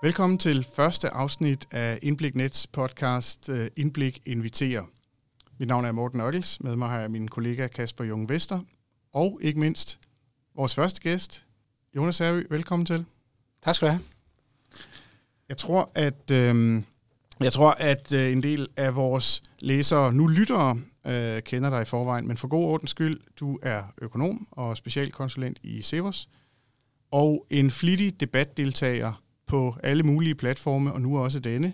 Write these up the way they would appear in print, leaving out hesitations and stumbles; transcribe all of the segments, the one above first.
Velkommen til første afsnit af Indblik Nets podcast Indblik Inviterer. Mit navn er Morten Ockels, med mig har jeg min kollega Kasper Jung Vester, og ikke mindst vores første gæst, Jonas Hervig. Velkommen til. Tak skal du have. Jeg tror, at en del af vores læsere, nu lyttere, kender dig i forvejen, men for god ordens skyld, du er økonom og specialkonsulent i Cepos, og en flittig debatdeltager på alle mulige platforme, og nu også denne,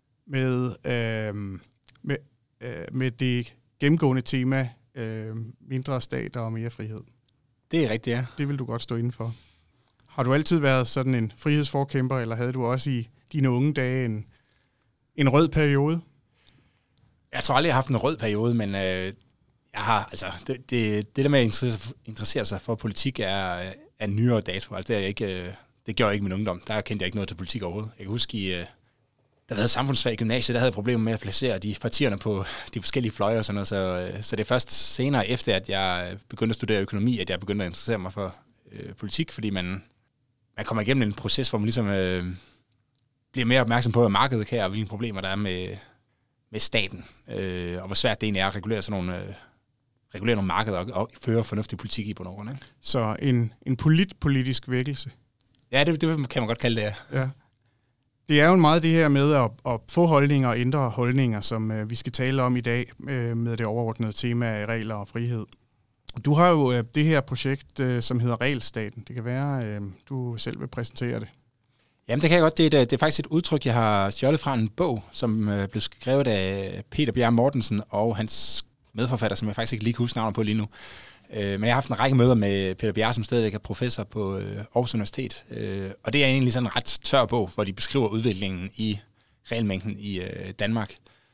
med det gennemgående tema, mindre stater og mere frihed. Det er rigtigt, ja. Det vil du godt stå inden for. Har du altid været sådan en frihedsforkæmper, eller havde du også i dine unge dage en rød periode? Jeg tror aldrig, jeg har haft en rød periode, men jeg har, altså, det der med at interessere sig for politik er nyere dato. Altså, det gjorde jeg ikke i min ungdom. Der kendte jeg ikke noget til politik overhovedet. Jeg kan huske, der havde samfundsfag i gymnasiet, der havde jeg problemer med at placere de partierne på de forskellige fløje og sådan noget. Så det er først senere efter, at jeg begyndte at studere økonomi, at jeg begyndte at interessere mig for politik, fordi man kommer igennem en proces, hvor man ligesom bliver mere opmærksom på, hvad markedet kan, og hvilke problemer der er med staten, og hvor svært det egentlig er at regulere nogle markeder og føre fornuftig politik i på nogen. Ikke? Så en politisk vækkelse. Ja, det kan man godt kalde det, ja. Det er jo meget det her med at få holdninger og ændre holdninger, som vi skal tale om i dag med det overordnede tema af regler og frihed. Du har jo det her projekt, som hedder Regelstaten. Det kan være, du selv vil præsentere det. Jamen, det kan jeg godt. Det er faktisk et udtryk, jeg har stjålet fra en bog, som blev skrevet af Peter Bjerre Mortensen og hans medforfatter, som jeg faktisk ikke lige kan huske navnet på lige nu. Men jeg har haft en række møder med Peter Bjerre, som stadigvæk er professor på Aarhus Universitet. Og det er egentlig sådan en ret tør bog, hvor de beskriver udviklingen i regelmængden i Danmark.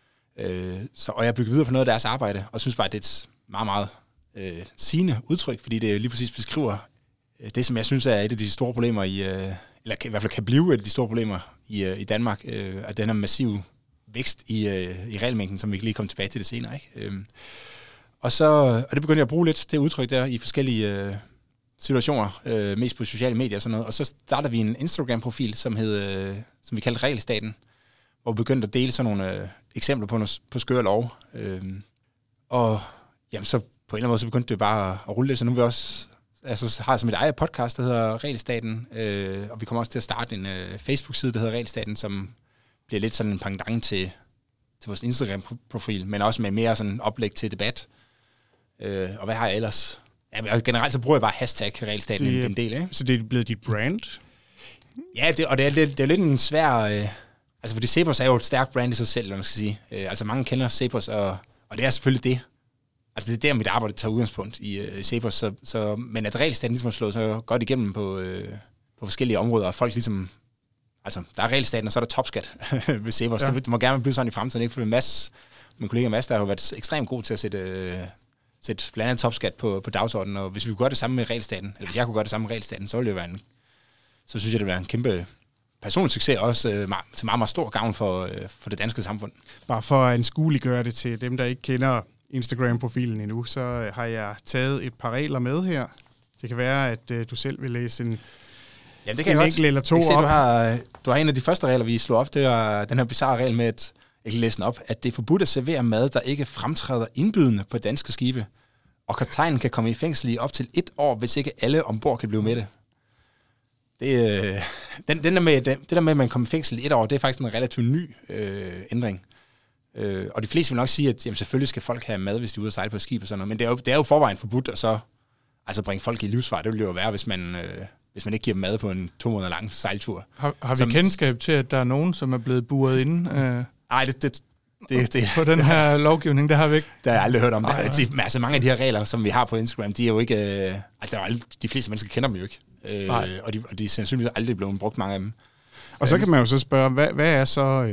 Og jeg bygger videre på noget af deres arbejde, og synes bare, at det er et meget, meget sigende udtryk, fordi det lige præcis beskriver det, som jeg synes er et af de store problemer eller i hvert fald kan blive et af de store problemer i Danmark, at den her massive vækst i regelmængden, som vi lige kommer tilbage til det senere. Ikke? Og det begyndte jeg at bruge lidt, det udtryk der, i forskellige situationer, mest på sociale medier og sådan noget. Og så startede vi en Instagram-profil, som vi kaldte Regelstaten, hvor vi begyndte at dele sådan nogle eksempler på skøre lov. Og jamen, så på en eller anden måde, så begyndte det bare at rulle lidt, så nu vil vi også har jeg som et eget podcast, der hedder Regelstaten, og vi kommer også til at starte en Facebook-side, der hedder Regelstaten, som bliver lidt sådan en pendant til vores Instagram-profil, men også med mere sådan oplæg til debat. Og hvad har jeg ellers? Ja, generelt så bruger jeg bare hashtag Regelstaten en del, ikke? Så det er blevet dit brand? Ja, det er lidt en svær... altså, fordi Cepos er jo et stærkt brand i sig selv, hvad man skal sige. Altså, mange kender Cepos, og det er selvfølgelig det. Altså, det er der, mit arbejde tager udgangspunkt i Cepos. Men at Regelstaten ligesom har slået så godt igennem på forskellige områder, og folk ligesom... Altså, der er Regelstaten, og så er der topskat ved Cepos. Ja. Det må gerne blive sådan i fremtiden, ikke? For min kollega Mads, der har jo været ekstremt god til at sætte blandt andet topskat på dagsordenen, og hvis vi kunne gøre det samme med Regelstaten, eller hvis jeg kunne gøre det samme med Regelstaten, så ville det være så synes jeg, det ville være en kæmpe personlig succes, også til meget, meget stor gavn for det danske samfund. Bare for at anskueliggøre det til dem, der ikke kender Instagram-profilen endnu, så har jeg taget et par regler med her. Det kan være, at du selv vil læse en enkelt eller to op. Du har en af de første regler, vi slog op, det er den her bizarre regel med, at jeg kan læse den op, at det er forbudt at servere mad, der ikke fremtræder indbydende på danske skibe, og kaptajnen kan komme i fængsel i op til 1 år, hvis ikke alle ombord kan blive med det. Det der med, at man kommer i fængsel i 1 år, det er faktisk en relativt ny ændring. Og de fleste vil nok sige, at jamen, selvfølgelig skal folk have mad, hvis de er ude at sejle på skib og sådan noget, men det er jo forvejen forbudt at så bringe folk i livsfare. Det vil jo være, hvis man ikke giver dem mad på en 2 måneder lang sejltur. Har vi kendskab til, at der er nogen, som er blevet buret inde? Nej, det på den her lovgivning, det har vi ikke. Det har jeg aldrig hørt om. Altså mange af de her regler, som vi har på Instagram, de er jo ikke... de fleste mennesker kender dem jo ikke. Og de er sandsynligvis aldrig blevet brugt, mange af dem. Og så kan man jo så spørge, hvad er så...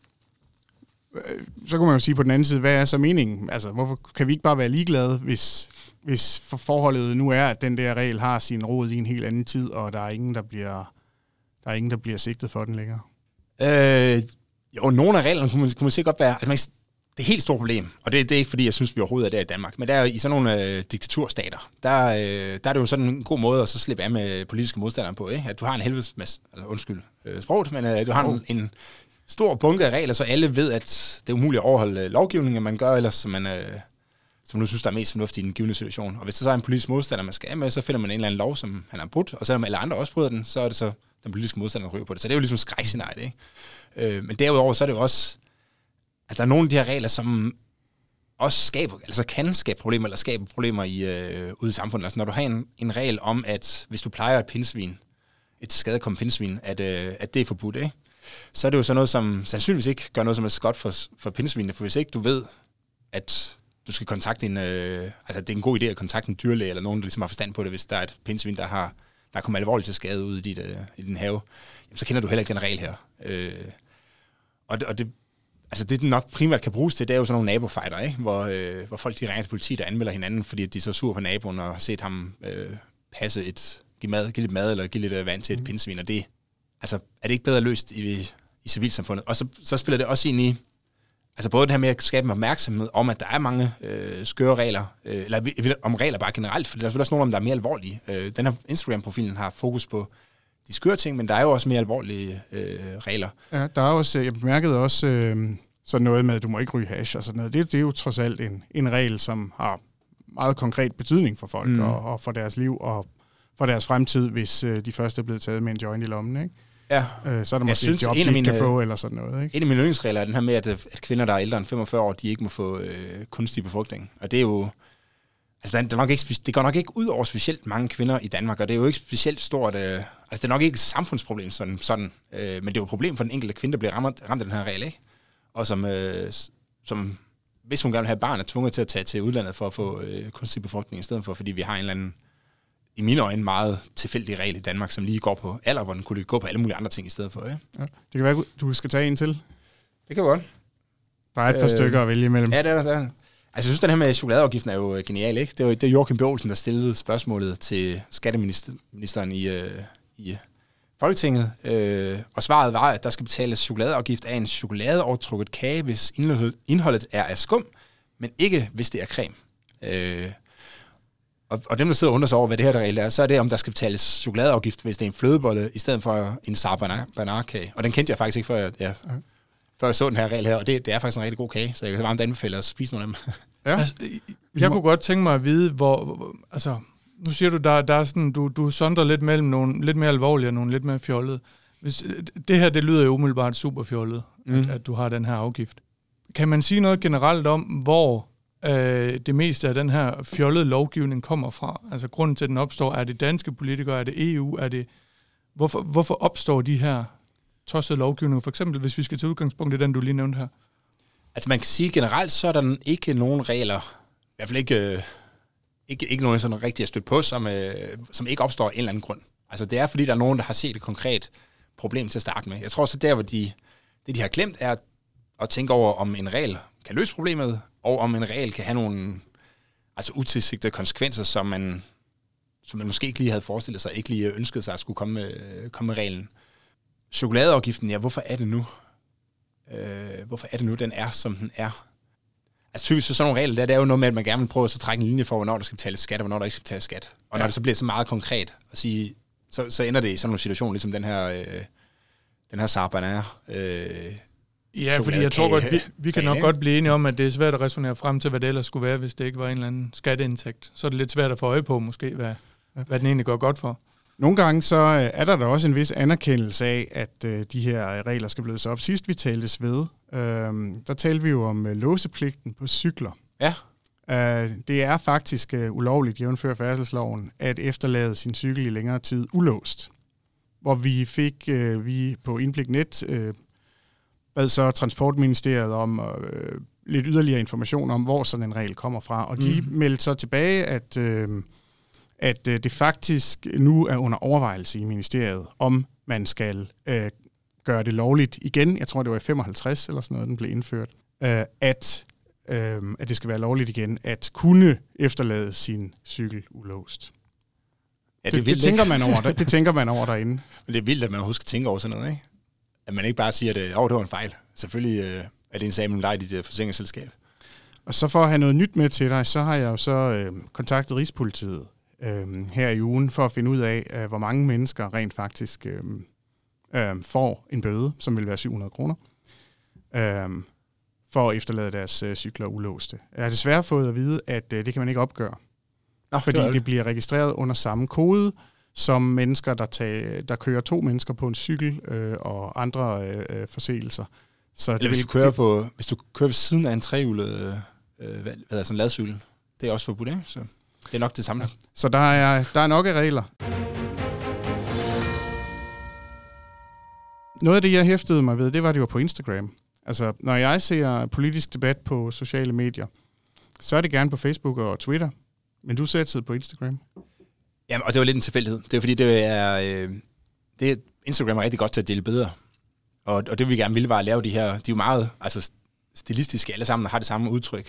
så kan man jo sige på den anden side, hvad er så meningen? Altså, hvorfor kan vi ikke bare være ligeglade, hvis forholdet nu er, at den der regel har sin rod i en helt anden tid, og der er ingen, der bliver sigtet for den længere? Jo, nogle af reglerne kunne man sikkert godt være... Altså, det helt store problem, og det er ikke fordi, jeg synes, vi overhovedet er der i Danmark, men der er i sådan nogle diktaturstater, der er det jo sådan en god måde at så slippe af med politiske modstandere på, ikke? At du har en helvedesmasse, altså undskyld sproget, men du har en stor bunke af regler, så alle ved, at det er umuligt at overholde lovgivningen, man gør ellers, som nu synes, der er mest fornuftigt i den givende situation. Og hvis der så er en politisk modstander, man skal af med, så finder man en eller anden lov, som han har brudt, og selvom alle andre også bryder den, så er det så den politiske modstander, der ryger på det. Så det er jo ligesom skrækscenariet, ikke? Men derudover, så er det jo også, at der er nogle af de her regler, som også kan skabe problemer, eller skabe problemer ude i samfundet. Altså når du har en regel om, at hvis du plejer et pindsvin, et skadekommet pindsvin, at det er forbudt, ikke? Så er det jo sådan noget, som sandsynligvis ikke gør noget som er godt for pindsvinene, for hvis ikke du ved, at du skal kontakte altså det er en god idé at kontakte en dyrlæge, eller nogen, der ligesom har forstand på det, hvis der er et pindsvin, der er kommet alvorligt til skade ude i din have, jamen, så kender du heller ikke den regel her. Og det, altså det, den nok primært kan bruges til, det er jo sådan nogle nabofighter, ikke? Hvor folk de ringer til politiet og anmelder hinanden, fordi de er så sur på naboen og har set ham passe give lidt mad eller give lidt vand til et pindsvin, og det altså, er det ikke bedre løst i civilsamfundet? Og så spiller det også ind i, altså både det her med at skabe opmærksomhed om, at der er mange skøre regler, eller om regler bare generelt, for der er selvfølgelig også nogle af dem, der er mere alvorlige. Den her Instagram-profilen har fokus på de skøre ting, men der er jo også mere alvorlige regler. Ja, der er også, jeg bemærkede også sådan noget med, at du må ikke ryge hash og sådan noget. Det er jo trods alt en regel, som har meget konkret betydning for folk og for deres liv og for deres fremtid, hvis de først er blevet taget med en joint i lommen, ikke? Ja. Så er der måske et job, de ikke kan få, eller sådan noget, ikke? En af mine yndlingsregler er den her med, at kvinder, der er ældre end 45 år, de ikke må få kunstig befrugtning. Og det er jo, altså det går nok ikke ud over specielt mange kvinder i Danmark, og det er jo ikke specielt stort, altså det er nok ikke et samfundsproblem sådan, men det er jo et problem for den enkelte kvinde, der bliver ramt af den her regel, ikke? Og som hvis hun gerne vil have barn, er tvunget til at tage til udlandet for at få kunstig befrugtning i stedet for, fordi vi har en eller anden, i mine øjne, meget tilfældig regel i Danmark, som lige går på alder, hvor den kunne gå på alle mulige andre ting i stedet for. Ja? Ja, det kan være, du skal tage en til. Det kan godt. Der er et par stykker at vælge imellem. Ja, det er der. Altså, jeg synes, den her med chokoladeafgiften er jo genial, ikke? Det er Joachim B. Olsen, der stillede spørgsmålet til skatteministeren i Folketinget, og svaret var, at der skal betales chokoladeafgift af en chokoladeovertrukket kage, hvis indholdet er af skum, men ikke hvis det er creme. Og dem, der sidder og undrer sig over, hvad det her der regel er, så er det, om der skal betales chokoladeafgift, hvis det er en flødebolle, i stedet for en sarbanarkage. Og den kendte jeg faktisk ikke, før jeg så den her regel her, og det er faktisk en rigtig god kage, så jeg kan varmt anbefale at spise nogle af dem. Ja. Altså, jeg kunne godt tænke mig at vide, altså, nu siger du, der er sådan, du sondrer lidt mellem nogle lidt mere alvorlige og nogle lidt mere fjollede. Det her, det lyder jo umiddelbart super fjollet, at du har den her afgift. Kan man sige noget generelt om, hvor det meste af den her fjollede lovgivning kommer fra? Altså grunden til, at den opstår, er det danske politikere, er det EU, er det... Hvorfor opstår de her tossede lovgivninger? For eksempel, hvis vi skal til udgangspunkt i den, du lige nævnte her. Altså man kan sige generelt, så er der ikke nogen regler, i hvert fald ikke nogen sådan rigtig at støtte på, som ikke opstår af en eller anden grund. Altså det er, fordi der er nogen, der har set et konkret problem til at starte med. Jeg tror så der, hvor det de har glemt, er at tænke over, om en regel kan løse problemet, og om en regel kan have nogle utilsigtede konsekvenser, som man måske ikke lige havde forestillet sig, ikke lige ønskede sig at skulle komme med reglen. Chokoladeafgiften, ja, hvorfor er det nu? Den er, som den er? Altså typisk sådan nogle regler, der er jo noget med, at man gerne vil prøve at så trække en linje for, hvornår der skal betales skat, og hvornår der ikke skal betales skat. Og når det så bliver så meget konkret at sige, så ender det i sådan en situation, ligesom den her sarbanar. Ja, fordi jeg tror godt, vi kan nok godt blive enige om, at det er svært at resonere frem til, hvad det ellers skulle være, hvis det ikke var en eller anden skatteindtægt. Så er det lidt svært at få øje på, måske, hvad den egentlig går godt for. Nogle gange så er der da også en vis anerkendelse af, at de her regler skal blødes op. Sidst vi taltes ved, der talte vi jo om låsepligten på cykler. Ja. Det er faktisk ulovligt, jævnfør færdselsloven, at efterlade sin cykel i længere tid ulåst. Hvor vi på Indblik.net bad så Transportministeriet om lidt yderligere information om, hvor sådan en regel kommer fra. Og de meldte så tilbage, at det faktisk nu er under overvejelse i ministeriet, om man skal gøre det lovligt igen. Jeg tror, det var i 55 eller sådan noget, den blev indført. At det skal være lovligt igen, at kunne efterlade sin cykel ulåst. Ja, det tænker man over. Det tænker man over derinde. Men det er vildt, at man overhovedet skal tænke over sådan noget, ikke? At man ikke bare siger, at det var en fejl. Selvfølgelig det en sag mellem dig og dit forsikringsselskab. Og så for at have noget nyt med til dig, så har jeg jo så kontaktet Rigspolitiet her i ugen, for at finde ud af, hvor mange mennesker rent faktisk får en bøde, som vil være 700 kroner, for at efterlade deres cykler ulåste. Jeg har desværre fået at vide, at det kan man ikke opgøre, fordi det bliver registreret under samme kode, som mennesker, der kører 2 mennesker på en cykel og andre forseelser. Så eller hvis du kører ved siden af en trehjulet sådan en ladcykel, det er også forbudt, ikke? Så det er nok det samme. Ja. Så der er nok af regler. Noget af det, jeg hæftede mig ved, det var på Instagram. Altså, når jeg ser politisk debat på sociale medier, så er det gerne på Facebook og Twitter. Men du ser tid på Instagram. Jamen, og det var lidt en tilfældighed. Det er fordi, Instagram er rigtig godt til at dele billeder. Og det vi gerne ville var at lave de her, de er jo meget stilistiske, alle sammen har det samme udtryk.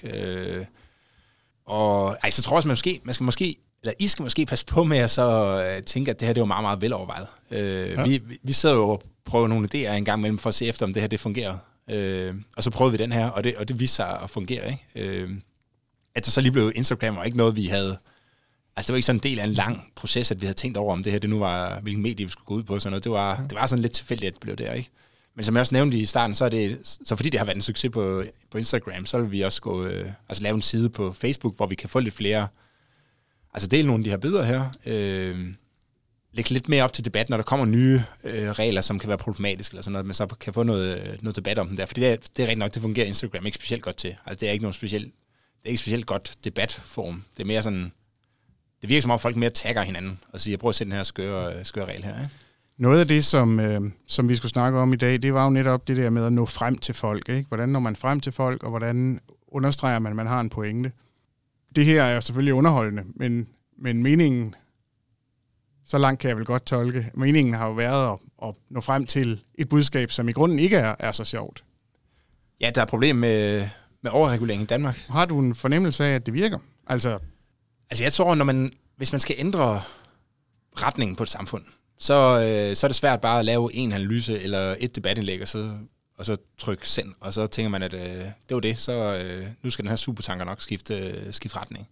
Så tror jeg, at I skal måske passe på med at så tænke, at det her det var meget, meget velovervejet. Vi sad jo og prøvede nogle idéer en gang imellem for at se efter, om det her det fungerer. Og så prøvede vi den her, og det viste sig at fungere, ikke? At så lige blev Instagram og ikke noget, vi havde. Altså det var ikke sådan en del af en lang proces, at vi havde tænkt over, om det her det nu var, hvilken medie vi skulle gå ud på. Sådan noget. Det var sådan lidt tilfældigt, at det blev der, ikke? Men som jeg også nævnte i starten, så fordi det har været en succes på Instagram, så vil vi også lave en side på Facebook, hvor vi kan få lidt flere, dele nogle af de her billeder her, lægge lidt mere op til debat, når der kommer nye regler, som kan være problematiske, eller sådan noget, men så kan få noget debat om dem der. Fordi det er rigtig nok, det fungerer Instagram ikke specielt godt til. Altså det er ikke specielt godt debatform. Det er mere sådan, det virker som om folk mere tagger hinanden, og siger, prøv at se den her skøre regel her, ikke? Noget af det, som vi skulle snakke om i dag, det var jo netop det der med at nå frem til folk, ikke? Hvordan når man frem til folk, og hvordan understreger man, at man har en pointe. Det her er jo selvfølgelig underholdende, men meningen, så langt kan jeg vel godt tolke, meningen har jo været at nå frem til et budskab, som i grunden ikke er så sjovt. Ja, der er problem med overregulering i Danmark. Har du en fornemmelse af, at det virker? Altså jeg tror, hvis man skal ændre retningen på et samfund, så er det svært bare at lave en analyse eller et debatindlæg, og så trykke send, og så tænker man, at det var det, så nu skal den her supertanker nok skifte retning.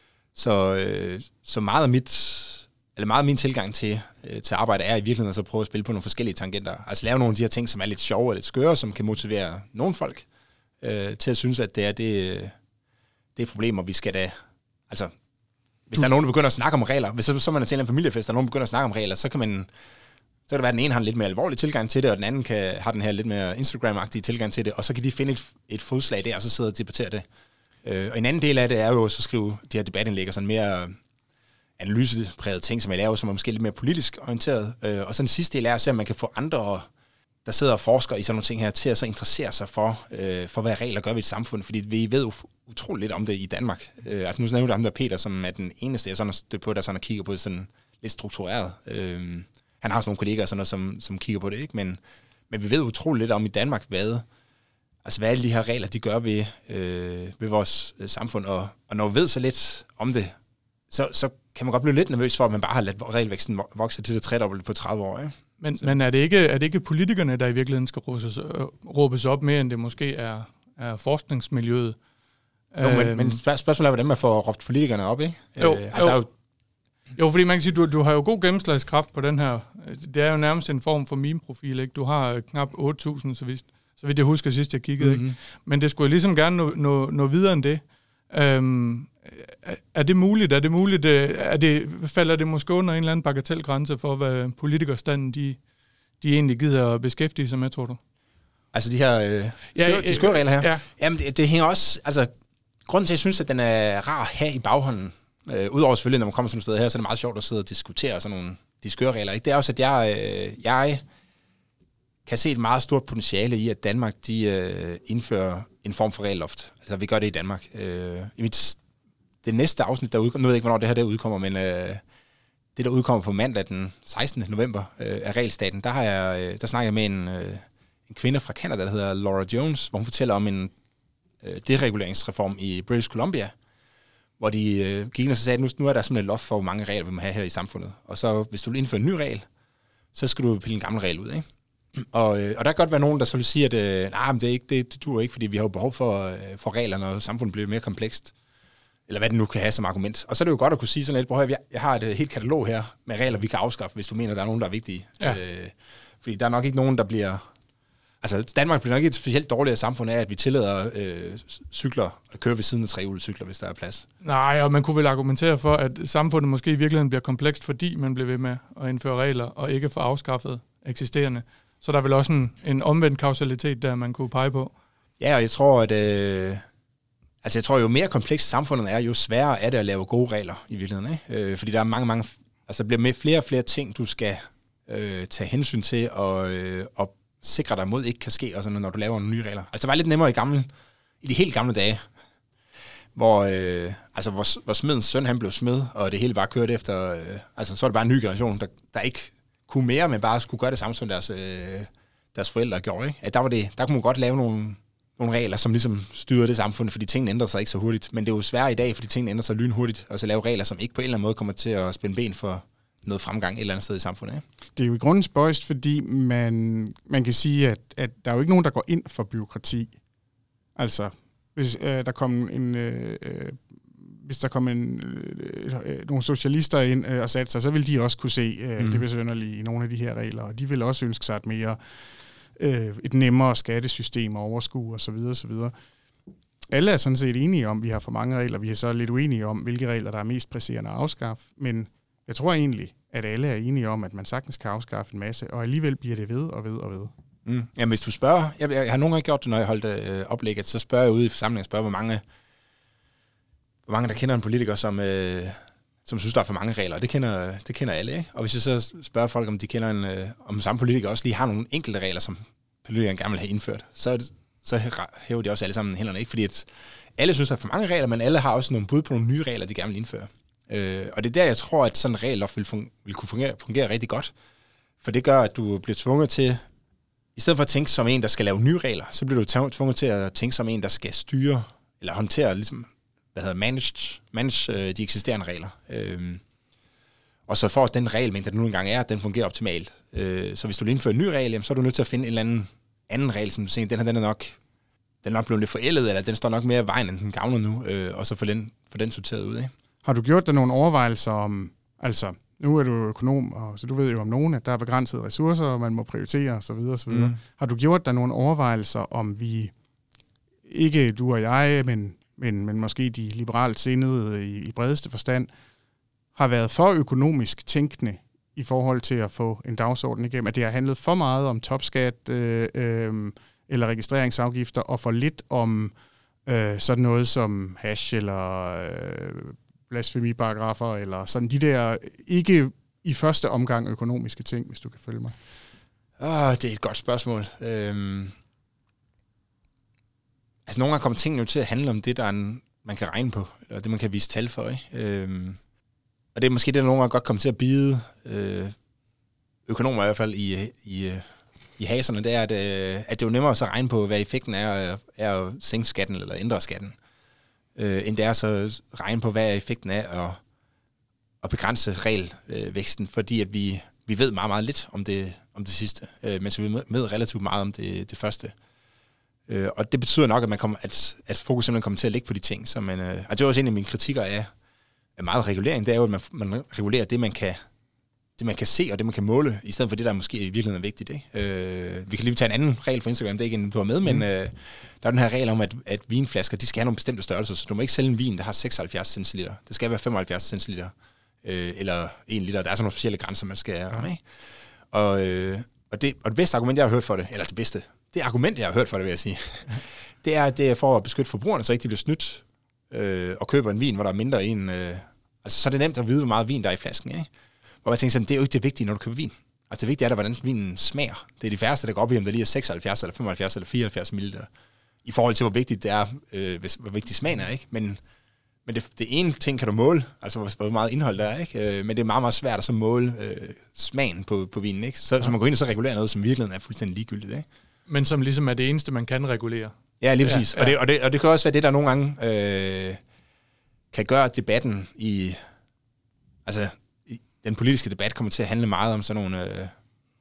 Så meget af min tilgang til arbejde er i virkeligheden at prøve at spille på nogle forskellige tangenter. Altså lave nogle af de her ting, som er lidt sjove og lidt skøre, som kan motivere nogle folk til at synes, at det er et problem, og vi skal da... Altså, hvis der er nogen, der begynder at snakke om regler, hvis så man er til en familiefest, og nogen begynder at snakke om regler, så kan det være, at den ene har en lidt mere alvorlig tilgang til det, og den anden har den her lidt mere Instagram-agtige tilgang til det, og så kan de finde et fodslag der, og så sidde og debattere det. Og en anden del af det er jo så skrive de her debatindlæg og sådan mere analyseprægede ting, som jeg laver, som er måske lidt mere politisk orienteret. Og så den sidste del er at se, om man kan få andre, der sidder og forsker i sådan nogle ting her, til at så interessere sig for hvad regler gør ved et samfund, fordi vi ved utroligt lidt om det i Danmark. Nu nævner jeg ham der Peter, som er den eneste, jeg sådan har stødt på, der sådan og kigger på det sådan lidt struktureret. Han har også nogle kollegaer, sådan noget, som kigger på det, ikke? Men vi ved utroligt lidt om i Danmark, hvad alle de her regler, de gør ved vores samfund. Og når vi ved så lidt om det, så kan man godt blive lidt nervøs for, at man bare har ladet regelvæksten vokse til det tredobbelte på 30 år, ikke? Men er det ikke politikerne, der i virkeligheden skal råbes op mere, end det måske er forskningsmiljøet? Men spørgsmålet er, hvordan man får råbt politikerne op, ikke? Jo, fordi man kan sige, du har jo god gennemslagskraft på den her. Det er jo nærmest en form for meme-profil, ikke? Du har knap 8.000, så vidt jeg husker sidst, jeg kiggede, ikke? Men det skulle jeg ligesom gerne nå videre end det. Er det muligt? Falder det måske under en eller anden bagatelgrænse for, hvad politikerstanden de egentlig gider at beskæftige sig med, tror du? Altså de her de skøre regler her? Ja. Jamen det hænger også... Altså, grunden til, at jeg synes, at den er rar at have i baghånden, udover selvfølgelig, når man kommer sådan et sted her, så er det meget sjovt at sidde og diskutere sådan nogle de skøre regler. Ikke? Det er også, at jeg kan se et meget stort potentiale i, at Danmark de indfører en form for regelloft. Altså vi gør det i Danmark. Det næste afsnit, der udkommer, nu ved jeg ikke, hvornår det her der udkommer, men det, der udkommer på mandag den 16. november af Regelstaten, der snakker jeg med en kvinde fra Canada, der hedder Laura Jones, hvor hun fortæller om en dereguleringsreform i British Columbia, hvor de gik ind og sagde, at nu er der simpelthen et loft for, hvor mange regler vi må have her i samfundet. Og så, hvis du vil indføre en ny regel, så skal du pille en gammel regel ud, ikke? Og der kan godt være nogen, der så vil sige, at men det duer ikke, fordi vi har jo behov for regler, når samfundet bliver mere komplekst. Eller hvad det nu kan have som argument. Og så er det jo godt at kunne sige sådan lidt, jeg har et helt katalog her med regler, vi kan afskaffe, hvis du mener, der er nogen, der er vigtige. Ja. Fordi der er nok ikke nogen, der bliver... Altså, Danmark bliver nok ikke et specielt dårligere samfund af, at vi tillader cykler at køre ved siden af trehjulede cykler, hvis der er plads. Nej, og man kunne vel argumentere for, at samfundet måske i virkeligheden bliver komplekst, fordi man bliver ved med at indføre regler, og ikke få afskaffet eksisterende. Så der er vel også en omvendt kausalitet, der man kunne pege på. Ja, og jeg tror, at jeg tror, jo mere komplekst samfundet er, jo sværere er det at lave gode regler i virkeligheden. Ikke? Fordi der er mange... Altså, der bliver med flere og flere ting, du skal tage hensyn til, og sikre dig mod ikke kan ske, og sådan, når du laver nogle nye regler. Altså, det var lidt nemmere i de helt gamle dage, hvor smedens søn, han blev smed, og det hele bare kørte efter... så var det bare en ny generation, der ikke kunne mere, men bare skulle gøre det samme, som deres forældre gjorde. Ikke? At der kunne man godt lave nogle regler, som ligesom styrede det samfund, fordi tingene ændrer sig ikke så hurtigt. Men det er jo svært i dag, fordi tingene ændrer sig lynhurtigt, og så lave regler, som ikke på en eller anden måde kommer til at spænde ben for noget fremgang et eller andet sted i samfundet. Ikke? Det er jo i grunden spøjst, fordi man kan sige, at der er jo ikke nogen, der går ind for byråkrati. Altså, hvis der kom nogle socialister ind og satte sig, så vil de også kunne se det besynderlige i nogle af de her regler, og de vil også ønske sig et nemmere skattesystem og overskue osv. osv. Alle er sådan set enige om, at vi har for mange regler. Vi er så lidt uenige om, hvilke regler, der er mest presserende at afskaffe. Men jeg tror egentlig, at alle er enige om, at man sagtens kan afskaffe en masse, og alligevel bliver det ved og ved og ved. Jamen, hvis du spørger... Jeg har nogle gange gjort det, når jeg holdt oplægget, så spørger jeg ude i forsamlingen, hvor mange der kender en politiker, som synes, der er for mange regler. Det kender alle, ikke? Og hvis jeg så spørger folk, om de kender om samme politiker også lige har nogle enkelte regler, som politikeren gerne vil have indført, så hæver de også alle sammen hænderne, ikke? Fordi at alle synes, der er for mange regler, men alle har også nogle bud på nogle nye regler, de gerne vil indføre. Og det er der, jeg tror, at sådan en regel vil kunne fungere rigtig godt. For det gør, at du bliver tvunget til, i stedet for at tænke som en, der skal lave nye regler, så bliver du tvunget til at tænke som en, der skal styre, eller håndtere, ligesom, manage de eksisterende regler. Og så for at den regelmængde, der nu engang er, den fungerer optimalt. Så hvis du vil indføre en ny regel, så er du nødt til at finde en eller anden regel, som du siger, den er nok blevet lidt forældet, eller den står nok mere i vejen, end den gavner nu, og så få den sorteret ud, ikke? Har du gjort dig nogle overvejelser om, altså, nu er du økonom, og så du ved jo om nogen, at der er begrænsede ressourcer, og man må prioritere osv. osv. Har du gjort dig nogle overvejelser om vi, ikke du og jeg, men måske de liberalt sindede i bredeste forstand, har været for økonomisk tænkende i forhold til at få en dagsorden igennem, at det har handlet for meget om topskat eller registreringsafgifter, og for lidt om sådan noget som hash eller blasfemiparagrafer, eller sådan de der ikke i første omgang økonomiske ting, hvis du kan følge mig. Det er et godt spørgsmål. Nogle gange kommer tingene jo til at handle om det, man kan regne på, og det, man kan vise tal for. Ikke? Og det er måske det, der nogle gange godt kommer til at bide økonomer i hvert fald i haserne, det er, at det er jo nemmere at så regne på, hvad effekten er at sænke skatten eller ændre skatten, end det er så regne på, hvad effekten er at begrænse regelvæksten, fordi at vi ved meget, meget lidt om det sidste, mens vi ved relativt meget om det første. Og det betyder nok, at fokus simpelthen kommer til at ligge på de ting, som man... Og det er også en af mine kritikker af meget regulering, det er jo, at man regulerer det, man kan se, og det, man kan måle, i stedet for det, der måske i virkeligheden er vigtigt. Ikke? Vi kan lige tage en anden regel for Instagram, det er ikke en, du har med, men der er den her regel om, at vinflasker, de skal have nogle bestemte størrelser, så du må ikke sælge en vin, der har 76 centiliter. Det skal være 75 centiliter, eller 1 liter. Der er sådan nogle specielle grænser, man skal ramme af. Og det bedste argument, jeg har hørt for det, eller det argument, jeg har hørt for det, vil jeg sige, det er for at beskytte forbrugerne, så ikke de bliver snydt og køber en vin, hvor der er mindre en... så er det nemt at vide, hvor meget vin der er i flasken, ikke? Og jeg tænker sådan, det er jo ikke det vigtige, når du køber vin. Altså det vigtige er, hvordan vinen smager. Det er de færreste, der går op i, om der lige er 76 eller 75 eller 74 ml. I forhold til, hvor vigtigt det er, hvor vigtig smagen er, ikke? Men det ene ting kan du måle, altså hvor meget indhold der er, ikke? Men det er meget, meget svært at så måle smagen på vinen, ikke? Så man går ind og så regulerer noget, som virkeligheden er fuldstændig ligegyldigt, ikke? Men som ligesom er det eneste, man kan regulere. Ja, lige præcis. Ja. Og det kan også være det, der nogle gange kan gøre debatten den politiske debat kommer til at handle meget om sådan nogle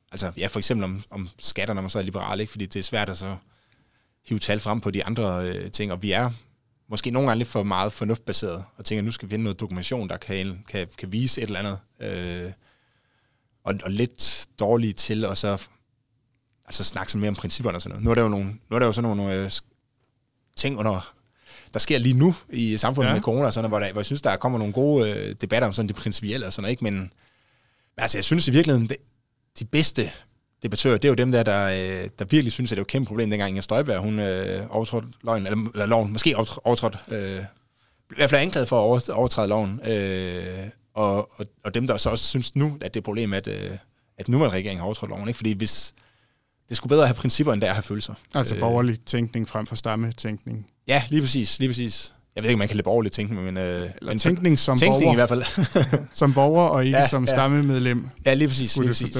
altså ja, for eksempel om skatter, når man så er liberal, ikke? Fordi det er svært at så hive tal frem på de andre ting, og vi er måske nogle gange lidt for meget fornuftbaseret, og tænker, at nu skal vi finde noget dokumentation, der kan vise et eller andet, og lidt dårlige til at så altså snakke mere om principperne og sådan noget. Nu er der jo sådan nogle ting der sker lige nu i samfundet med corona og sådan noget, hvor jeg synes, der kommer nogle gode debatter om sådan det principielle og sådan noget, ikke? Men altså, jeg synes i virkeligheden, de bedste debattører, det er jo dem der virkelig synes, at det var et kæmpe problem, dengang Inger Støjberg, hun overtrådte loven, eller loven, måske overtrådte, i hvert fald anklaget for at overtræde loven, og dem, der så også synes nu, at det er et problem, at nuværende regeringen har overtrådt loven, ikke? Fordi hvis det skulle bedre at have principper, end det er at have følelser. Altså borgerlig tænkning frem for stammetænkning. Ja, lige præcis. Jeg ved ikke, om man kan lide borgerlig tænkning, men eller tænkning som tænkning borger. I hvert fald. Som borger, og ikke som stammemedlem. Ja, lige præcis.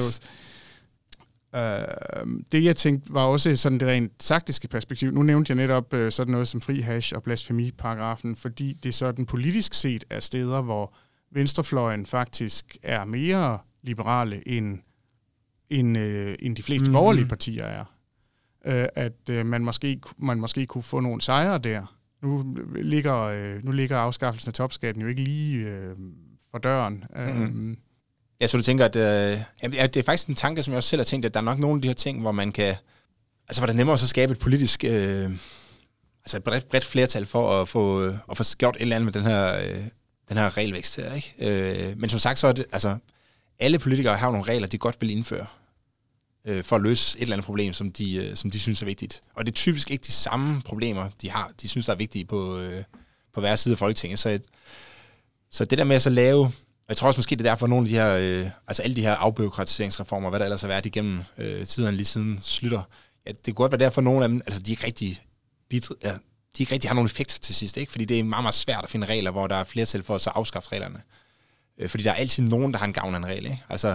Det, jeg tænkte, var også sådan det rent taktiske perspektiv. Nu nævnte jeg netop sådan noget som fri hash og blasfemiparagrafen, fordi det sådan politisk set er steder, hvor venstrefløjen faktisk er mere liberale end de fleste borgerlige partier er. At man måske kunne få nogle sejre der. Nu ligger afskaffelsen af topskatten jo ikke lige for døren. Ja, så du tænker, at det er faktisk en tanke, som jeg også selv har tænkt, at der er nok nogle af de her ting, hvor man kan, altså hvor det er nemmere at så skabe et politisk, altså et bredt flertal for at få gjort et eller andet med den her regelvækst her, ikke? Men som sagt, så er det, altså alle politikere har nogle regler, de godt vil indføre for at løse et eller andet problem, som de synes er vigtigt. Og det er typisk ikke de samme problemer, de synes, der er vigtige på hver side af Folketinget. Så det der med at så lave, jeg tror også måske, det er derfor nogle af de her, altså alle de her afbureaukratiseringsreformer, hvad der ellers har været igennem tiden lige siden Slytter, ja, det kunne godt være derfor nogle af dem, altså de ikke rigtig har nogen effekt til sidst, ikke? Fordi det er meget, meget svært at finde regler, hvor der er flertal for at så afskaffe reglerne. Fordi der er altid nogen, der har en gavn af en regel, ikke? Altså,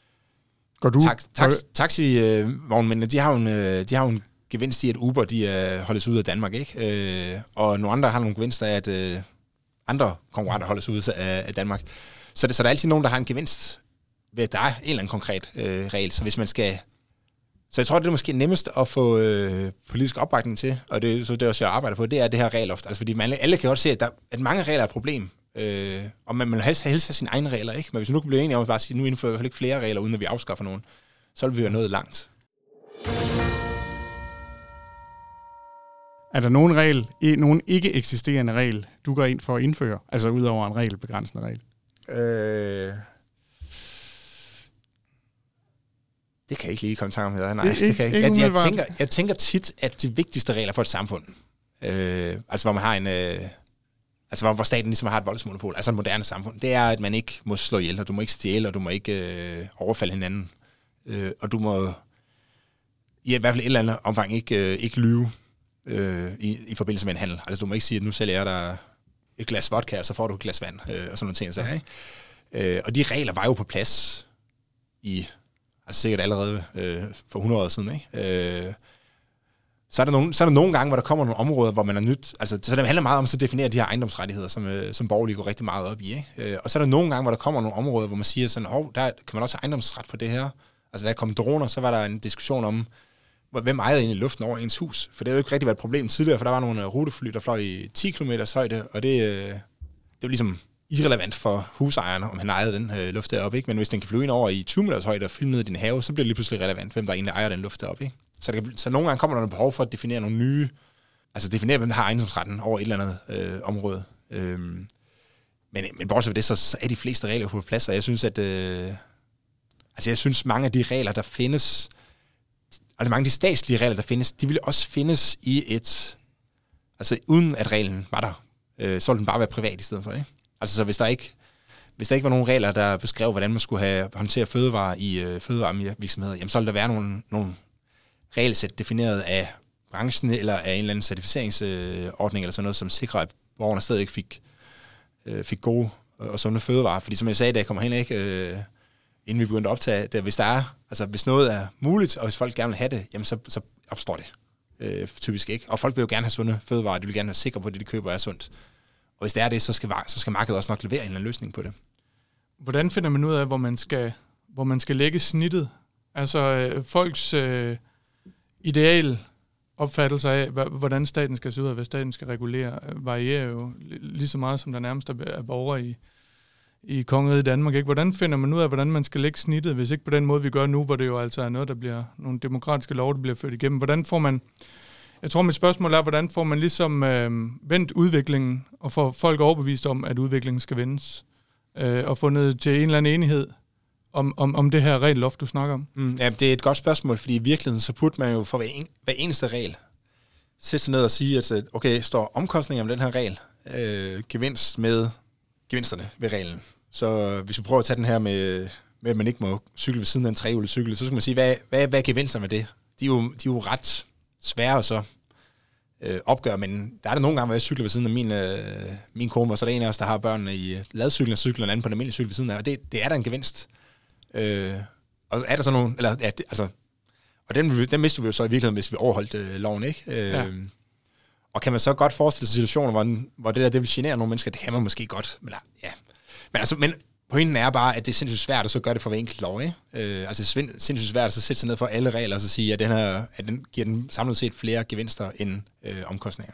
taxivognmændene, de har jo en gevinst i, at Uber, de holdes ud af Danmark, ikke? Og nogle andre har nogle gevinster af, at andre konkurrenter holdes ud af Danmark. Så der er altid nogen, der har en gevinst ved, at der er en eller anden konkret regel. Så hvis man skal... Så jeg tror, det er måske nemmest at få politisk opbakning til, og det er også, jeg arbejder på, det er det her regelloft. Altså fordi alle kan godt se, at mange regler er et problem. Og man vil helst have sine egne regler, ikke? Men hvis vi nu kan blive enige om at bare sige, nu indfører vi i hvert fald ikke flere regler, uden at vi afskaffer nogen, så vil vi jo nået langt. Er der nogen ikke eksisterende regel, du går ind for at indføre? Altså ud over en regelbegrænsende regel? Det kan jeg ikke lige komme i tanke om. Nej, det kan jeg ikke. Jeg tænker tit, at de vigtigste regler for et samfund, altså hvor man har hvor staten ligesom har et voldsmonopol, altså et moderne samfund, det er, at man ikke må slå ihjel, og du må ikke stjæle, og du må ikke overfalde hinanden. Og du må i hvert fald et eller andet omfang ikke lyve i forbindelse med en handel. Altså du må ikke sige, at nu sælger jeg dig et glas vodka, og så får du et glas vand, og sådan nogle ting. Så, ikke? Og de regler var jo på plads altså sikkert allerede for 100 år siden, ikke? Så er der nogle gange, hvor der kommer nogle områder, hvor man er nyt. Altså, så det handler meget om at definere de her ejendomsrettigheder, som borgerlige går rigtig meget op i, ikke? Og så er der nogle gange, hvor der kommer nogle områder, hvor man siger sådan, der kan man også have ejendomsret på det her. Altså, da der kom droner, så var der en diskussion om, hvem ejede egentlig luften over ens hus? For det har jo ikke rigtig været et problem tidligere, for der var nogle rutefly, der fløj i 10 km højde, og det var ligesom irrelevant for husejerne, om han ejede den luft deroppe, ikke? Men hvis den kan flyve ind over i 20 meters højde og fylde ned i din have, så bliver det lige pludselig relevant, hvem der egentlig ejer den luft deroppe, ikke? Så nogle gange kommer der noget behov for at definere nogle nye, altså definere, hvem der har ejendomsretten over et eller andet område. Men bortset fra det, så er de fleste regler på plads, og jeg synes, at mange af de regler, der findes, altså mange af de statslige regler, der findes, de ville også findes i altså uden at reglen var der, så ville den bare være privat i stedet for, ikke? Altså så hvis der ikke var nogen regler, der beskrev, hvordan man skulle håndtere fødevarer i fødevarevirksomheder, jamen så ville der være nogle regelsæt defineret af branchen eller af en eller anden certificeringsordning eller sådan noget, som sikrer, at borgerne stadig ikke fik gode og sunde fødevarer. Fordi som jeg sagde, da jeg kommer hen, ikke, inden vi begyndte at optage, hvis noget er muligt, og hvis folk gerne vil have det, jamen så opstår det typisk ikke. Og folk vil jo gerne have sunde fødevarer, de vil gerne være sikre på, at det, de køber, er sundt. Og hvis det er det, så skal markedet også nok levere en eller anden løsning på det. Hvordan finder man ud af, hvor man skal lægge snittet? Altså folks ideal opfattelser af, hvordan staten skal se ud, og hvad staten skal regulere, varierer jo lige så meget, som der nærmest er borgere i kongeriget Danmark. Ikke? Hvordan finder man ud af, hvordan man skal lægge snittet, hvis ikke på den måde, vi gør nu, hvor det jo altså er noget, der bliver nogle demokratiske lov, der bliver ført igennem. Hvordan får man, jeg tror, mit spørgsmål er, hvordan får man ligesom vendt udviklingen, og får folk overbevist om, at udviklingen skal vendes, og fundet til en eller anden enighed om det her regelloft, du snakker om? Ja, det er et godt spørgsmål, fordi i virkeligheden, så burde man jo for hver eneste regel sætte sig ned og sige, at okay, står omkostninger om den her regel gevinst med gevinsterne ved reglen. Så hvis vi prøver at tage den her med at man ikke må cykle ved siden af en trehjulet cykel, så skal man sige, hvad er gevinsterne med det? De er jo ret svære at så opgøre, men der er der nogle gange, hvor jeg cykler ved siden af min kone, og så er der en af os, der har børnene i ladcyklen og cykler, en anden på den almindelige cykel ved siden af, og det er der en gevinst. Og er der så nogle, eller ja, altså, og den mister vi jo så i virkeligheden, hvis vi overholdt loven, ikke? Ja. Og kan man så godt forestille sig situationer, hvor det vil genere nogle mennesker? Det kan man måske godt, men ja. Men pointen er bare, at det er sindssygt svært at så gøre det for hver enkelt lov, ikke? Altså sindssygt svært at så sætte sig ned for alle regler og så sige, at den giver den samlet set flere gevinster end omkostninger.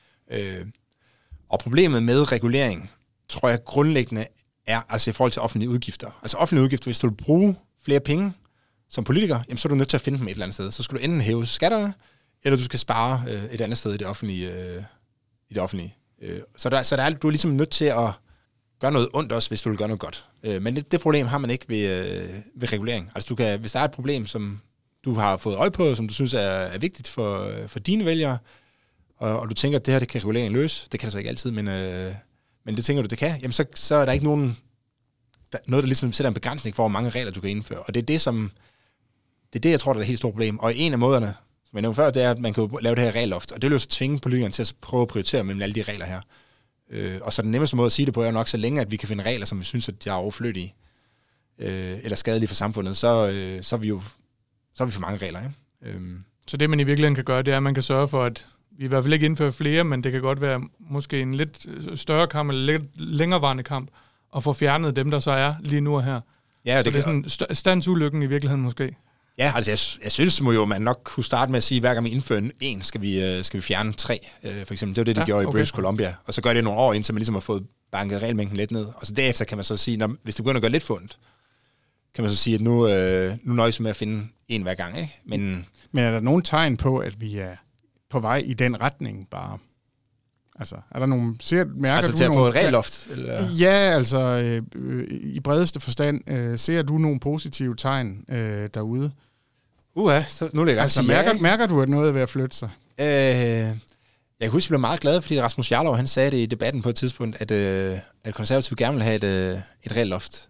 Og problemet med regulering, tror jeg grundlæggende er altså i forhold til offentlige udgifter. Altså offentlige udgifter, hvis du vil bruge flere penge som politiker, jamen, så er du nødt til at finde dem et eller andet sted. Så skal du enten hæve skatterne, eller du skal spare et andet sted i det offentlige. Så du er ligesom nødt til at gøre noget ondt også, hvis du vil gøre noget godt. Men det problem har man ikke ved regulering. Altså hvis der er et problem, som du har fået øje på, som du synes er vigtigt for dine vælgere, og du tænker, at det her det kan reguleringen løse, det kan det så ikke altid, men det tænker du, det kan, jamen så er der ikke noget, der ligesom sætter en begrænsning for, hvor mange regler du kan indføre. Og det er det, jeg tror, der er et helt stort problem. Og en af måderne, som jeg nævnte før, det er, at man kan lave det her regelloft, og det vil jo så tvinge politikerne til at prøve at prioritere mellem alle de regler her. Og så den nemmeste måde at sige det på er nok, så længe at vi kan finde regler, som vi synes, at de er overflødige eller skadelige for samfundet, så er vi for mange regler. Ikke? Så det, man i virkeligheden kan gøre, det er, at man kan sørge for, at vi i hvert fald ikke indfører flere, men det kan godt være måske en lidt større kamp, eller lidt længerevarende kamp, og få fjernet dem, der så er lige nu og her. Ja, så det er sådan standsulykken i virkeligheden måske. Ja, altså jeg synes jo, man nok kunne starte med at sige, at hver gang vi indfører en, skal vi fjerne 3, for eksempel. Det var det, de gjorde i British Columbia. Og så gør det nogle år indtil man ligesom har fået banket regelmængden lidt ned. Og så derefter kan man så sige, hvis det begynder at gøre lidt fundet, kan man så sige, at nu nøjes med at finde en hver gang. Ikke? Men er der nogen tegn på, at vi er på vej i den retning bare? Altså, er der nogle... Mærker altså du til at nogle, få et regelloft? Eller? Ja, altså i bredeste forstand. Ser du nogle positive tegn derude? Så nu er det altså, mærker du, at noget er ved at flytte sig? Jeg kan huske, at jeg blev meget glad, fordi Rasmus Jarlov, han sagde det i debatten på et tidspunkt, at konservative gerne vil have et regelloft.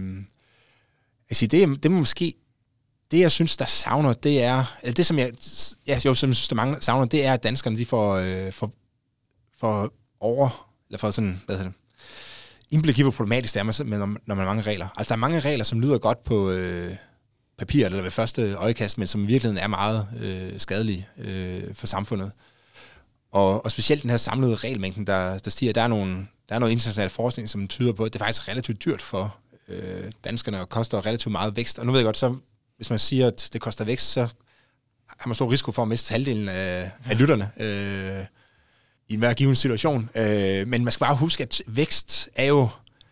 Det må måske... Det, jeg synes, der savner, det er... Eller det, som jeg synes, der mange savner, det er, at danskerne, de får sådan, indblik i, hvor problematisk det er, når man har mange regler. Altså, der er mange regler, som lyder godt på papir, eller ved første øjekast, men som i virkeligheden er meget skadelige for samfundet. Og specielt den her samlede regelmængden, der stiger, der er noget international forskning, som tyder på, at det er faktisk relativt dyrt for danskerne, og koster relativt meget vækst. Og nu ved jeg godt, så hvis man siger, at det koster vækst, så har man stor risiko for at miste halvdelen af lytterne i en hver given situation. Men man skal bare huske, at vækst er jo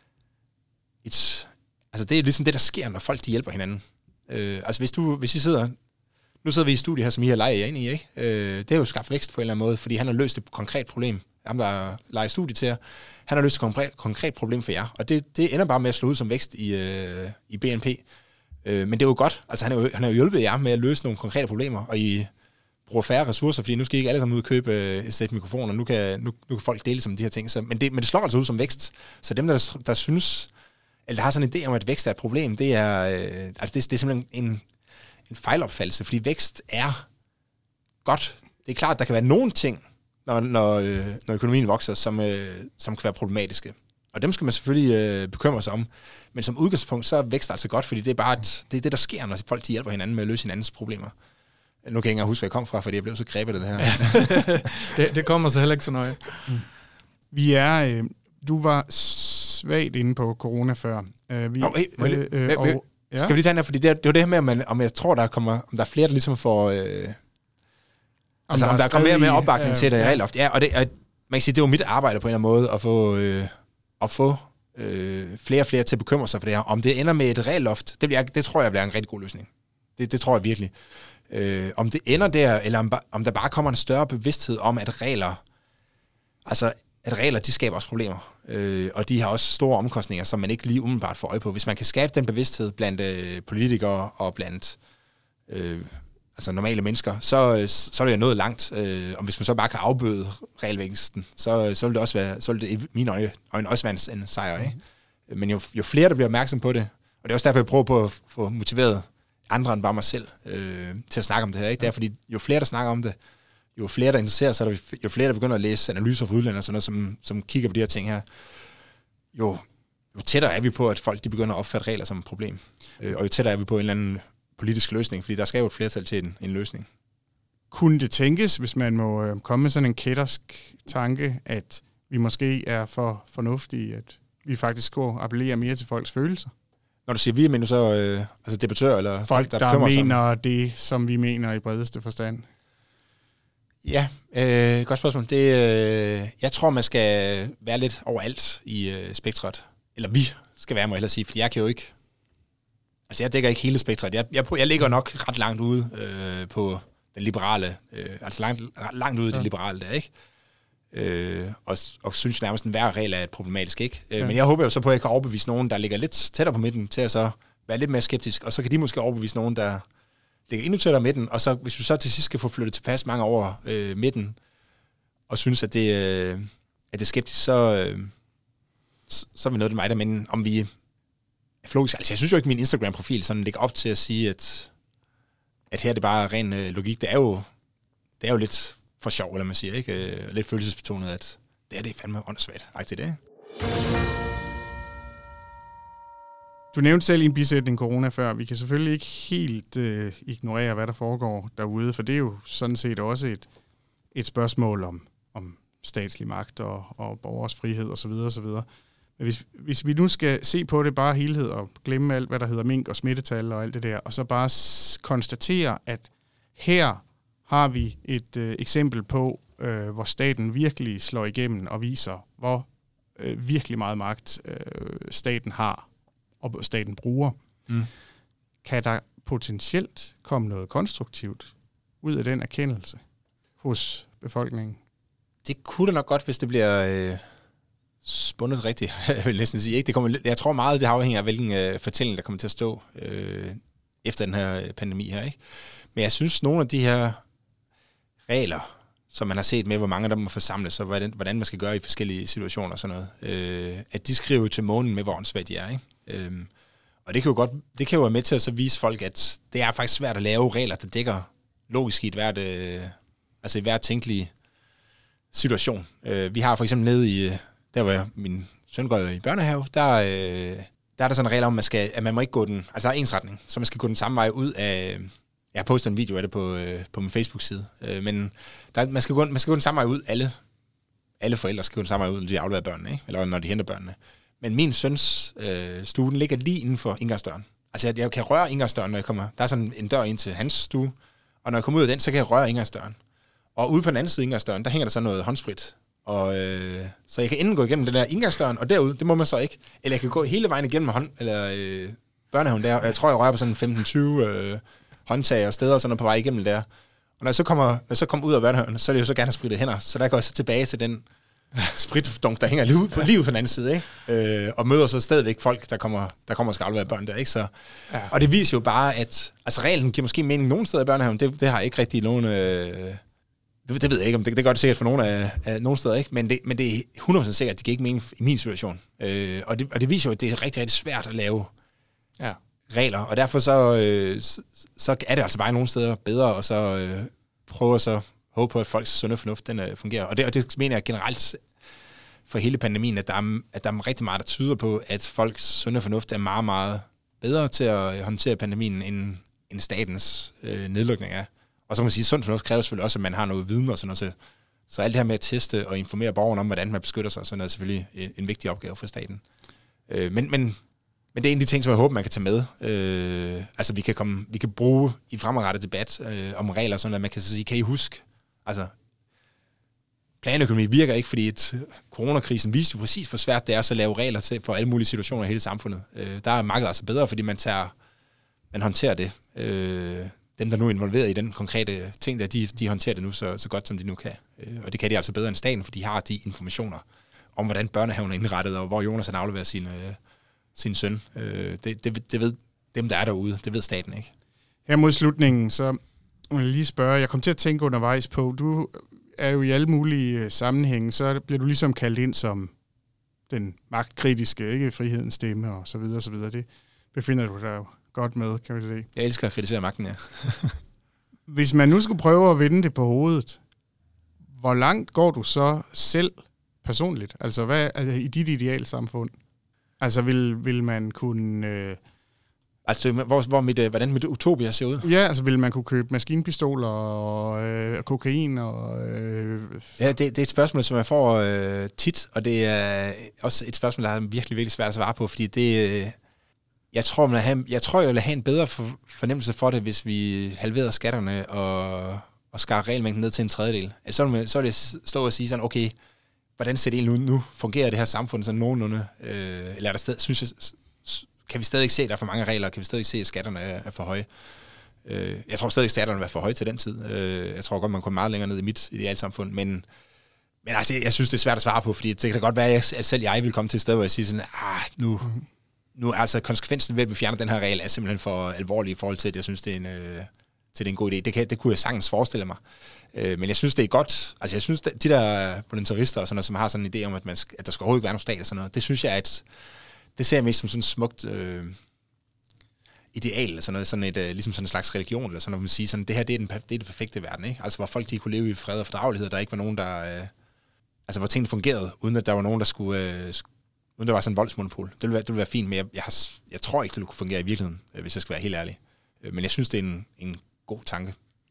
det er ligesom det, der sker, når folk de hjælper hinanden. Hvis I sidder... Nu sidder vi i studiet her, som I har leget jer ind i, ikke? Det har jo skabt vækst på en eller anden måde, fordi han har løst et konkret problem. Ham, der leger studiet til jer, han har løst et konkret problem for jer. Og det ender bare med at slå ud som vækst i BNP. Men det er jo godt. Altså, han har jo hjulpet jer med at løse nogle konkrete problemer, og I bruger færre ressourcer, fordi nu skal I ikke alle sammen ud og købe et sæt mikrofoner, nu kan folk dele som de her ting. Men det slår altså ud som vækst. Så dem, der synes, eller der har sådan en idé om, at vækst er et problem, det er simpelthen en fejlopfattelse, fordi vækst er godt. Det er klart, at der kan være nogle ting, når økonomien vokser, som kan være problematiske. Og dem skal man selvfølgelig bekymre sig om. Men som udgangspunkt, så er vækst altså godt, fordi det er bare det er det, der sker, når folk de hjælper hinanden med at løse hinandens problemer. Nu kan jeg ikke engang huske, hvor jeg kom fra, fordi jeg blev så grebet af det her. Ja. det kommer så heller ikke så nøje. Du var svagt inde på corona før. Ja. Skal vi lige tage den her, fordi det er jo det her med, om jeg tror, om der er flere, der ligesom får... om der kommer mere opbakning til det regelloft. Ja, og man kan sige, det er jo mit arbejde på en eller anden måde, at få flere og flere til at bekymre sig for det her. Om det ender med et regelloft, det tror jeg bliver en rigtig god løsning. Det tror jeg virkelig. Om det ender der, eller om der bare kommer en større bevidsthed om, at regler, de skaber også problemer. Og de har også store omkostninger, som man ikke lige umiddelbart får øje på. Hvis man kan skabe den bevidsthed blandt politikere og blandt normale mennesker, så er det jo nået langt. Og hvis man så bare kan afbøde regelvæksten, så vil det også være, så vil det i mine øjne også være en sejr. Ikke? Men jo flere, der bliver opmærksom på det, og det er også derfor, jeg prøver på at få motiveret andre end bare mig selv til at snakke om det her. Ikke? Det er fordi, jo flere, der snakker om det, jo flere, der interesserer sig, jo flere, der begynder at læse analyser fra udlandet og sådan noget, som kigger på de her ting her, jo tættere er vi på, at folk de begynder at opfatte regler som et problem. Og jo tættere er vi på en eller anden politisk løsning, fordi der skal jo et flertal til en løsning. Kunne det tænkes, hvis man må komme med sådan en kættersk tanke, at vi måske er for fornuftige, at vi faktisk skulle appellere mere til folks følelser? Når du siger vi, mener du så debattører eller folk, der mener det, som vi mener i bredeste forstand? Ja, godt spørgsmål. Jeg tror, man skal være lidt overalt i spektret. Eller vi skal være, må jeg hellere sige, fordi jeg kan jo ikke... Altså, jeg dækker ikke hele spektret. Jeg ligger nok ret langt ude på den liberale... langt ude i det liberale der, ikke? Og synes nærmest, at hver regel er problematisk, ikke? Ja. Men jeg håber jo så på, at jeg kan overbevise nogen, der ligger lidt tættere på midten, til at så være lidt mere skeptisk, og så kan de måske overbevise nogen, der ligger endnu tættere midten, og så hvis vi så til sidst skal få flyttet tilpas mange over midten, og synes, at det er skeptisk, så er vi noget af mig der, men om vi er logisk. Altså, jeg synes jo ikke, min Instagram-profil sådan ligger op til at sige, at her er det bare ren logik. Det er jo lidt for sjov, eller man siger, ikke? Lidt følelsesbetonet, at det er fandme åndssvagt. Rigtigt, det. Du nævnte selv i en bisætning corona før. Vi kan selvfølgelig ikke helt ignorere, hvad der foregår derude, for det er jo sådan set også et spørgsmål om statslig magt og borgers frihed osv. osv. Men hvis vi nu skal se på det bare helhed og glemme alt, hvad der hedder mink og smittetal og alt det der, og så bare konstatere, at her har vi et eksempel på, hvor staten virkelig slår igennem og viser, hvor virkelig meget magt staten har og staten bruger. Kan der potentielt komme noget konstruktivt ud af den erkendelse hos befolkningen? Det kunne det nok godt, hvis det bliver spundet rigtigt, jeg vil næsten sige. Ikke? Jeg tror meget, det afhænger af, hvilken fortælling, der kommer til at stå efter den her pandemi her. Ikke? Men jeg synes, nogle af de her regler, som man har set med, hvor mange der må forsamles, og hvordan man skal gøre i forskellige situationer og sådan noget, at de skriver til månen med, hvor åndssvagt de er. Ikke? Og det kan jo være med til at så vise folk, at det er faktisk svært at lave regler, der dækker logisk i i hver tænkelig situation. Vi har for eksempel nede i, der hvor min søn går i børnehave, der er der sådan en regel om, at man må ikke gå den, altså der er ensretning, så man skal gå den samme vej ud af. Jeg har postet en video af det på min Facebook-side, men man skal gå den samme vej ud. Alle forældre skal gå den samme vej ud, når de afleverer børnene, ikke? Eller når de henter børnene. Men min søns stue, den ligger lige inden for indgangsdøren. Altså jeg kan røre indgangsdøren, når jeg kommer. Der er sådan en dør ind til hans stue, og når jeg kommer ud af den, så kan jeg røre indgangsdøren. Og ude på den anden side af indgangsdøren, der hænger der så noget håndsprit. Og så jeg kan enten gå igennem den der indgangsdøren, og derud, det må man så ikke. Eller jeg kan gå hele vejen igennem børnehaven der, og jeg tror, jeg rører på sådan 15-20 håndtag og steder og sådan noget på vej igennem der. Og når jeg så kommer ud af børnehaven, så er det jo så gerne spritte hænder. Så der går jeg så tilbage til den spritdunk, der hænger lige ud på den anden side, ikke? Og møder så stadigvæk folk, der kommer og skal aflevere børn der, ikke? Så, ja. Og det viser jo bare, at altså reglen giver måske mening nogen steder i børnehaven. Det har ikke rigtig nogen. Det ved jeg ikke, om det gør det sikkert for nogen af nogen steder, ikke? Men det er 100% sikkert, at det giver ikke mening i min situation. Og det viser jo, at det er rigtig, rigtig svært at lave regler, og derfor så er det altså bare nogle steder bedre, og så prøve at så håbe på, at folks sunde fornuft den fungerer. Og det mener jeg generelt for hele pandemien, at der er rigtig meget, der tyder på, at folks sunde fornuft er meget, meget bedre til at håndtere pandemien, end statens nedlukning er. Og så kan man sige, at sund fornuft kræver selvfølgelig også, at man har noget viden og sådan noget. Så alt det her med at teste og informere borgerne om, hvordan man beskytter sig, så er det selvfølgelig en vigtig opgave for staten. Men Men det er en af de ting, som jeg håber, man kan tage med. Altså, vi kan bruge i fremadrettet debat om regler, sådan at man kan sige, kan I huske? Altså, planøkonomi virker ikke, fordi coronakrisen viste jo præcis, hvor svært det er at lave regler til for alle mulige situationer i hele samfundet. Der er markedet altså bedre, fordi man håndterer det. Dem, der nu er involveret i den konkrete ting, der de håndterer det nu så godt, som de nu kan. Og det kan de altså bedre end staten, for de har de informationer om, hvordan børnehaven er indrettet, og hvor Jonas han afleverer sin søn. Det ved dem, der er derude. Det ved staten ikke. Her mod slutningen, så må jeg lige spørge. Jeg kom til at tænke undervejs på, du er jo i alle mulige sammenhænge, så bliver du ligesom kaldt ind som den magtkritiske, ikke, frihedens stemme og så videre, så videre. Det befinder du dig jo godt med, kan vi se. Jeg elsker at kritisere magten, ja. Hvis man nu skulle prøve at vende det på hovedet, hvor langt går du så selv personligt? Altså, hvad i dit idealsamfund? Altså, vil man kunne... Altså, hvordan mit utopia ser ud? Ja, altså, vil man kunne købe maskinpistoler og kokain og... Ja, det er et spørgsmål, som jeg får tit, og det er også et spørgsmål, der er virkelig, virkelig svært at svare på, fordi det... Jeg tror, jeg vil have en bedre fornemmelse for det, hvis vi halverede skatterne og skar regelmængden ned til en tredjedel. Altså, så vil det stå og sige sådan, okay, hvordan ser det egentlig nu? Fungerer det her samfund sådan nogenlunde? Eller er der kan vi stadig ikke se, at der er for mange regler? Kan vi stadig ikke se, at skatterne er for høje? Jeg tror stadig, at skatterne var for høje til den tid. Jeg tror godt, man kom meget længere ned i mit idealsamfund, men altså, jeg synes, det er svært at svare på, fordi det kan da godt være, at selv jeg vil komme til et sted, hvor jeg siger sådan, nu er altså konsekvensen ved, at vi fjerner den her regel, er simpelthen for alvorlig i forhold til, at jeg synes, det er en god idé. Det kunne jeg sagtens forestille mig. Men jeg synes, det er godt. Altså, jeg synes, de der volunterister og sådan noget, som har sådan en idé om, at der skal overhovedet ikke være nogen stat og sådan noget, det synes jeg, det ser jeg mest som sådan et smukt ideal, eller sådan noget, ligesom sådan en slags religion, eller sådan noget, man siger, sådan, det her, det er det perfekte verden, ikke? Altså, hvor folk, de kunne leve i fred og fordragelighed, der ikke var nogen, der... altså, hvor tingene fungerede, uden at der var nogen, der skulle... uden der var sådan en voldsmonopol. Det ville være fint, men jeg tror ikke, det ville kunne fungere i virkeligheden, hvis jeg skal være helt ærlig. Men jeg synes, det er en god tanke.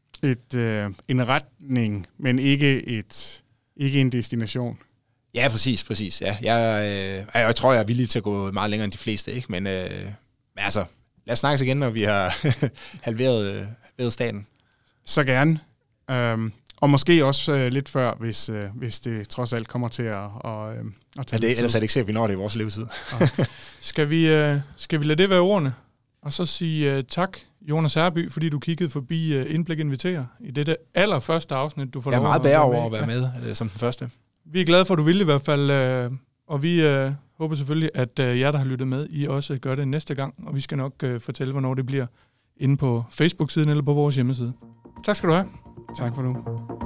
En retning, men ikke en destination. Ja, præcis. Ja. Jeg tror, jeg er villig til at gå meget længere end de fleste, ikke? Men altså, lad os snakkes igen, når vi har halveret staten. Så gerne. Og måske også lidt før, hvis det trods alt kommer til at tage det. Ellers er det ikke sikkert, at vi når det i vores levetid. Skal vi lade det være ordene? Og så sige tak, Jonas Herby, fordi du kiggede forbi Indblik Inviterer i dette allerførste afsnit, du får lov. Jeg er meget bedre over at være med som den første. Vi er glade for, at du ville i hvert fald, og vi håber selvfølgelig, at jer, der har lyttet med, I også gør det næste gang, og vi skal nok fortælle, hvornår det bliver inde på Facebook-siden eller på vores hjemmeside. Tak skal du have. Tak for nu.